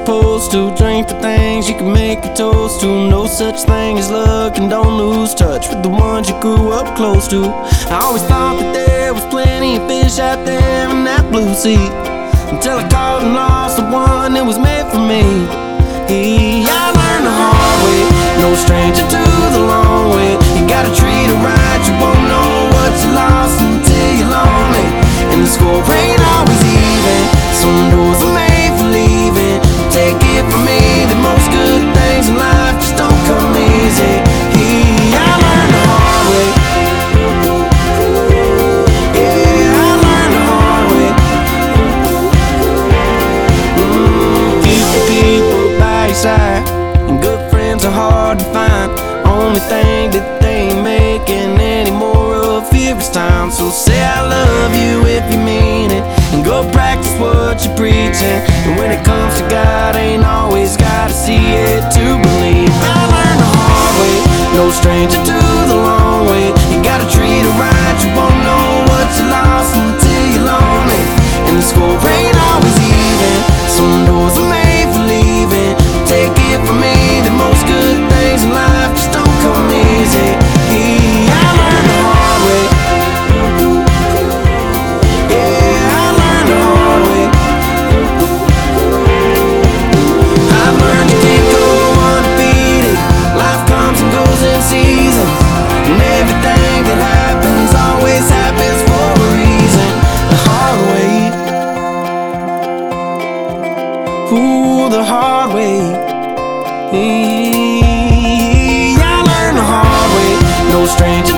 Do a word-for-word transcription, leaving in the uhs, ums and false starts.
supposed to. Drink the things you can make a toast to. No such thing as luck, and don't lose touch with the ones you grew up close to. I always thought that there was plenty of fish out there in that blue sea, until I caught and lost the one that was made for me. Hey, I learned the hard way, no stranger to the long way. You gotta treat it right, you won't know what you lost until you're lonely. And the score ain't always even, some doors are made for leaving. Take it from me that most good things in life just don't come easy. Hey, I learned the hard way. Yeah, I learned the hard way. mm, Keep the people by your side, and good friends are hard to find. Only thing that they ain't making any more of here is time. So say I love you if you mean it, and go practice what you're preaching. And when it comes to God, ain't always gotta see it to believe. I learned the hard way, no stranger to the long way. You gotta treat it right, you won't know what you lost until you're lonely. And the score ain't always even, some doors are made for leaving. Take it from me that most good things in life just don't come easy. Hey, I learned the hard way. Yeah, I learned the hard way. I've learned you can't go undefeated. Life comes and goes in seasons, and everything that happens always happens for a reason. The hard way. Ooh, the hard way. Hey, I learned the hard way, no stranger